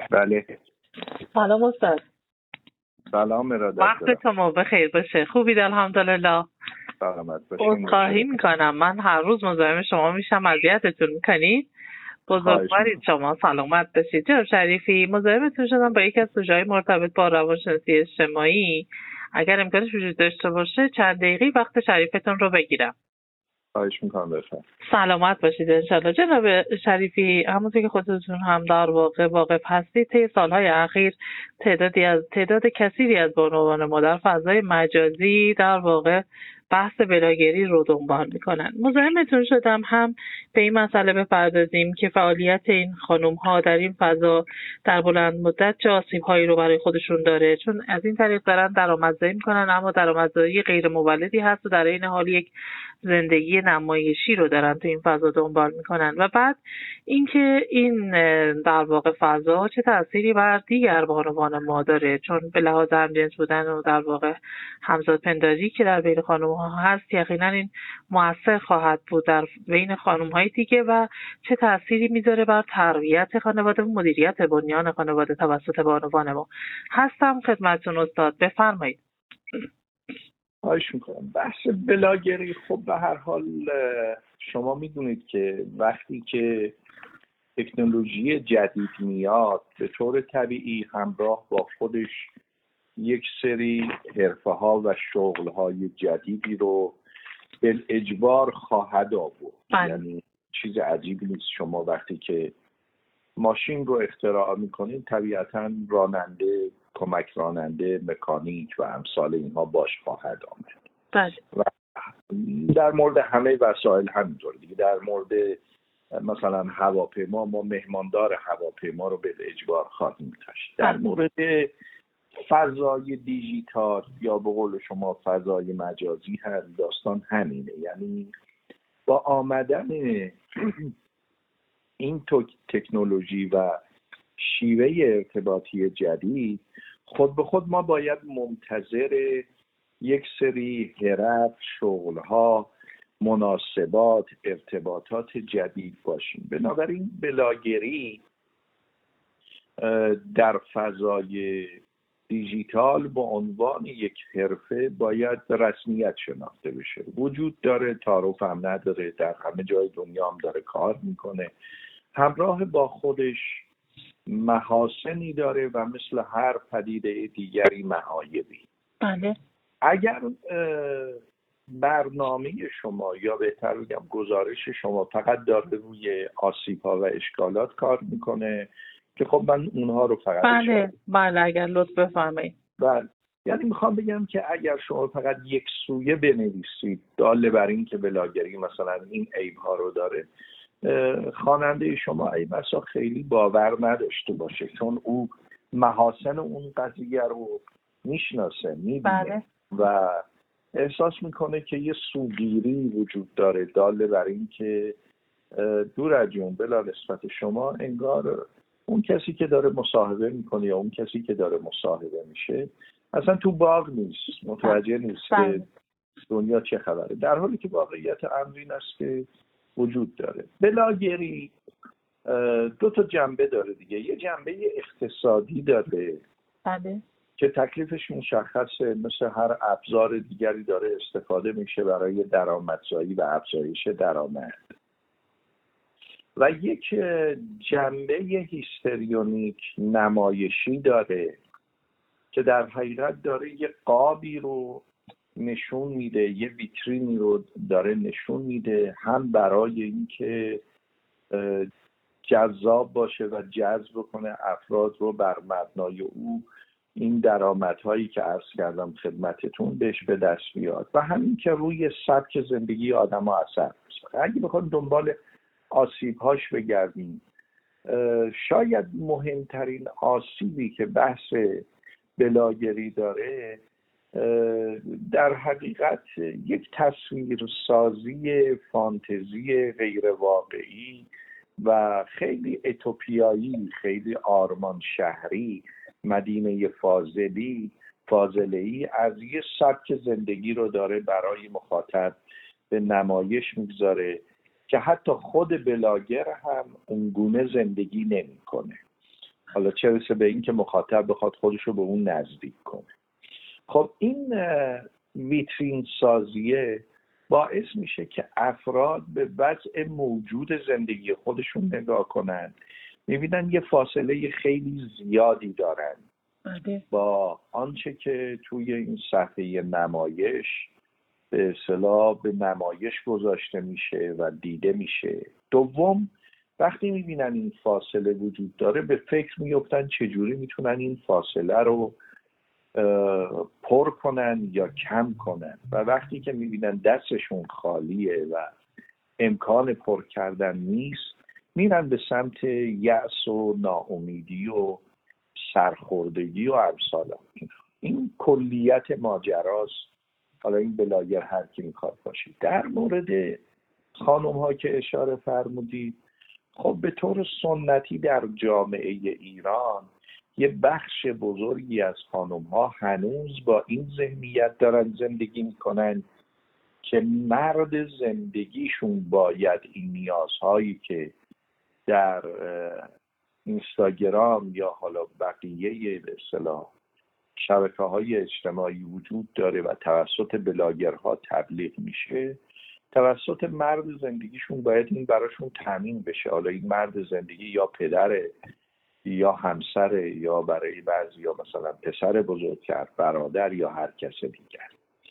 بله. سلام استاد. سلام ارادت. وقت شما بخیر باشه. خوبید الحمدلله. سلامت باشین. عذرخواهی میکنم، من هر روز مزاحم شما میشم، اذیتتون میکنید. بزرگوارید شما، سلامت باشید. جناب شریفی، مزاحمتون شدم با یکی از سوژه‌های مرتبط با روانشناسی اجتماعی. اگر امکانش وجود داشته باشه چند دقیقه وقت شریفتون رو بگیرم. خواهش میکنم. بفرمایید. سلامت باشید انشالله. جناب شریفی، همونطور که خودتون هم در واقع واقف هستید، طی سالهای اخیر تعداد کثیری از بانوان ما در فضای مجازی در واقع بحث بلاگری رو دنبال میکنن. مزاحمتون شدم هم به این مسئله بپردازیم که فعالیت این خانم ها در این فضا در بلند مدت چه آسیب هایی رو برای خودشون داره، چون از این طریق دارن درآمدزایی میکنن، اما درآمدزایی غیر مولدی هست و در این حال یک زندگی نمایشی رو دارن تو این فضا دنبال میکنن. و بعد اینکه این در واقع فضا چه تأثیری بر دیگر بانوان ما داره، چون به لحاظ همجنس بودن و در واقع همزادپنداری که در بین خانم ها هست، یقینا این مؤثر خواهد بود در بین خانم های دیگه و چه تأثیری میذاره بر تربیت خانواده و مدیریت بنیان خانواده توسط بانوان ما. هستم خدمتتون استاد، بفرمایید. خواهش میکنم. بحث بلاگری، خب به هر حال شما میدونید که وقتی که تکنولوژی جدید میاد به طور طبیعی همراه با خودش یک سری حرفه ها و شغل های جدیدی رو بالاجبار خواهد آورد. یعنی چیز عجیبی نیست شما وقتی که ماشین رو اختراع میکنید طبیعتاً راننده، کمک راننده، مکانیک و امثال اینها باش خواهد آمد. و در مورد همه وسایل همینطور دیگه. در مورد مثلا هواپیما، ما مهماندار هواپیما رو به اجبار خواهیم داشت. در مورد فضای دیجیتال یا به قول شما فضای مجازی هم داستان همینه. یعنی با آمدن این تکنولوژی و شیوه ارتباطی جدید، خود به خود ما باید منتظر یک سری حرف، شغلها، مناسبات، ارتباطات جدید باشیم. بنابراین بلاگری در فضای دیجیتال به عنوان یک حرفه باید رسمیت شناخته بشه. وجود داره، تعارف هم نداره، در همه جای دنیا هم داره کار میکنه. همراه با خودش محاسنی داره و مثل هر پدیده دیگری معایبی. بله. اگر برنامه شما یا بهتر بگم گزارش شما فقط داره روی آسیب‌ها و اشکالات کار میکنه که خب من اونها رو فقط بله اگر لطف بفرمایید. بله، یعنی میخوام بگم که اگر شما فقط یک سویه بنویسید دال بر این که بلاگری مثلا این عیب‌ها رو داره، خواننده شما ای بسا خیلی باور نداشته باشه، چون او محاسن اون قضیه رو میشناسه، میبینه و احساس میکنه که یه سوگیری وجود داره دال بر این که دور از جون بلا نسبت شما انگار اون کسی که داره مصاحبه میکنه یا اون کسی که داره مصاحبه میشه اصلا تو باغ نیست، متوجه نیست که دنیا چه خبره، در حالی که واقعیت امر این است که وجود داره. بلاگری دو تا جنبه داره دیگه. یه جنبه اقتصادی داره که تکلیفش مشخصه، مثل هر ابزار دیگری داره استفاده میشه برای درآمدزایی و افزایش درآمد. و یک جنبه هیستریونیک نمایشی داره که در حقیقت داره یه قابی رو نشون میده، یه ویترینی رو داره نشون میده، هم برای اینکه جذاب باشه و جذب کنه افراد رو بر مبنای او این درآمدهایی که عرض کردم خدمتتون بهش به دست بیاد و همین که روی سبک زندگی آدم‌ها اثر بذاره. اگه بخوام دنبال آسیب‌هاش بگردیم، شاید مهمترین آسیبی که بحث بلاگری داره در حقیقت یک تصویرسازی فانتزی غیر واقعی و خیلی اتوپیایی، خیلی آرمان شهری، مدینه فاضله‌ای از یه سبک زندگی رو داره برای مخاطب به نمایش میگذاره که حتی خود بلاگر هم اونگونه زندگی نمی‌کنه. حالا چه رسه به این که مخاطب بخواد خودش رو به اون نزدیک کنه. خب این ویترین سازیه باعث میشه که افراد به وضع موجود زندگی خودشون نگاه کنن، میبینن یه فاصله خیلی زیادی دارن با آنچه که توی این صفحه نمایش به اصطلاح به نمایش گذاشته میشه و دیده میشه. دوم، وقتی میبینن این فاصله وجود داره به فکر میفتن چجوری میتونن این فاصله رو پر کنن یا کم کنن، و وقتی که میبینن دستشون خالیه و امکان پر کردن نیست، میرن به سمت یأس و ناامیدی و سرخوردگی و امثال این کلیت ماجراست. حالا این بلاگر هر کی میخواد باشید. در مورد خانم ها که اشاره فرمودید، خب به طور سنتی در جامعه ایران یه بخش بزرگی از خانم ها هنوز با این ذهنیت دارن زندگی میکنن که مرد زندگیشون باید این نیازهایی که در اینستاگرام یا حالا بقیه به اصطلاح شبکه‌های اجتماعی وجود داره و توسط بلاگرها تبلیغ میشه، توسط مرد زندگیشون باید این براشون تامین بشه. حالا این مرد زندگی یا پدره یا همسره یا برای بعضی یا مثلا پسر بزرگتر، برادر یا هر کس دیگر.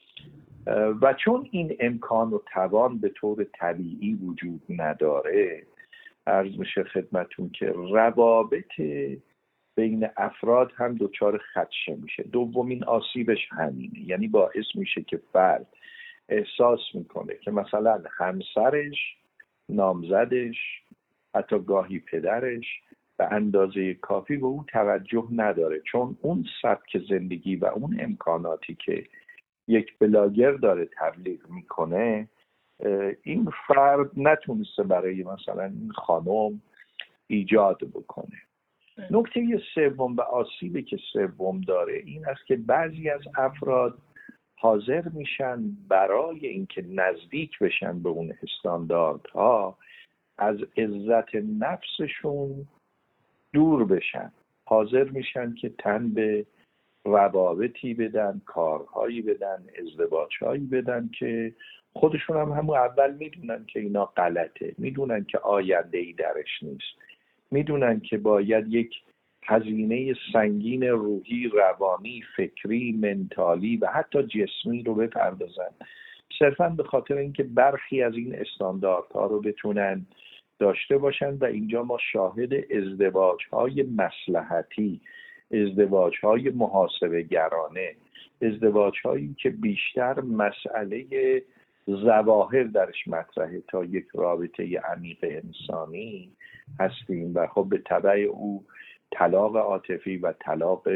و چون این امکان و توان به طور طبیعی وجود نداره، عرض میشه خدمتون که روابط بین افراد هم دچار خدشه میشه. دومین آسیبش همینه، یعنی باعث میشه که فرد احساس میکنه که مثلا همسرش، نامزدش، حتی گاهی پدرش به اندازه کافی به او توجه نداره، چون اون سبک زندگی و اون امکاناتی که یک بلاگر داره تبلیغ میکنه این فرد نتونسته برای مثلا این خانم ایجاد بکنه. نکته سوم و آسیبی که سوم داره این است که بعضی از افراد حاضر میشن برای اینکه نزدیک بشن به اون استانداردها از عزت نفسشون دور بشن، حاضر میشن که تن به روابطی بدن، کارهایی بدن، ازدواجهایی بدن که خودشون هم همون اول میدونن که اینا غلطه، میدونن که آینده‌ای درش نیست، میدونن که باید یک هزینه سنگین روحی، روانی، فکری، منتالی و حتی جسمی رو بپردازن، صرفاً به خاطر اینکه برخی از این استانداردها رو بتونن داشته باشن. و اینجا ما شاهد ازدواج‌های مصلحتی، ازدواج‌های محاسبه گرانه، ازدواج‌هایی که بیشتر مسئله ظواهر درش مطرحه تا یک رابطه عمیق انسانی هستیم و خب به تبع او طلاق عاطفی و طلاق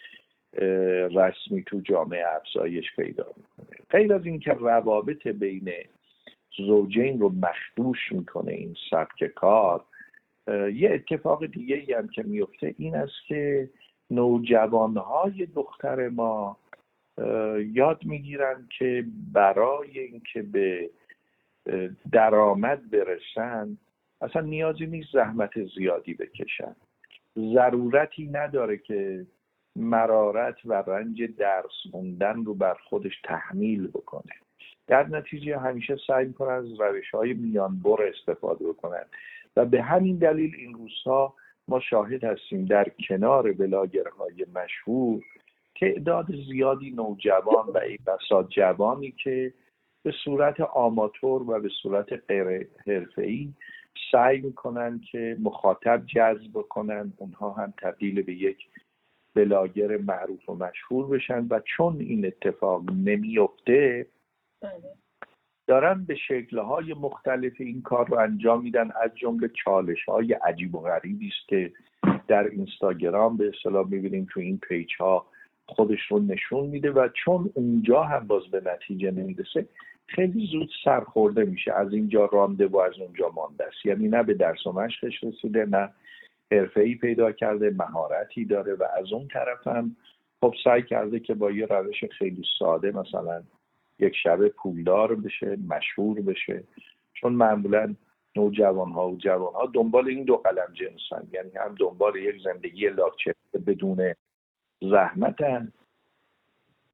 رسمی تو جامعه افزایش پیدا میکنه. غیر از این که روابط بین زوجین رو مخدوش میکنه این سبک کار، یه اتفاق دیگه ای هم که میفته این است که نوجوانهای دختر ما یاد میگیرن که برای اینکه به درآمد برسن اصلا نیازی نیست زحمت زیادی بکشن، ضرورتی نداره که مرارت و رنج درس خوندن رو بر خودش تحمیل بکنه. در نتیجه همیشه سعی میکنن از روش‌های میانبر استفاده بکنن و به همین دلیل این روزها ما شاهد هستیم در کنار بلاگرهای مشهور تعداد زیادی نوجوان و ای بسا جوانی که به صورت آماتور و به صورت غیر حرفه‌ای سعی میکنن که مخاطب جذب کنن، اونها هم تبدیل به یک بلاگر معروف و مشهور بشن و چون این اتفاق نمیفته دارن به شکل‌های مختلف این کار رو انجام میدن. از جمله چالش‌های عجیب و غریبی است که در اینستاگرام به اصطلاح می‌بینیم تو این پیج‌ها خودش رو نشون میده و چون اونجا هم باز به نتیجه نمیرسه خیلی زود سرخورده میشه، از اینجا رانده و از اونجا مانده است. یعنی نه به درس و مشقش رسیده، نه حرفه‌ای پیدا کرده، مهارتی داره و از اون طرف هم خب سعی کرده که با یه روش خیلی ساده مثلا یک شبه پولدار بشه، مشهور بشه، چون معمولا نوجوان‌ها و جوان‌ها دنبال این دو قلم جنسن، یعنی هم دنبال یک زندگی لاکچری بدون زحمتن،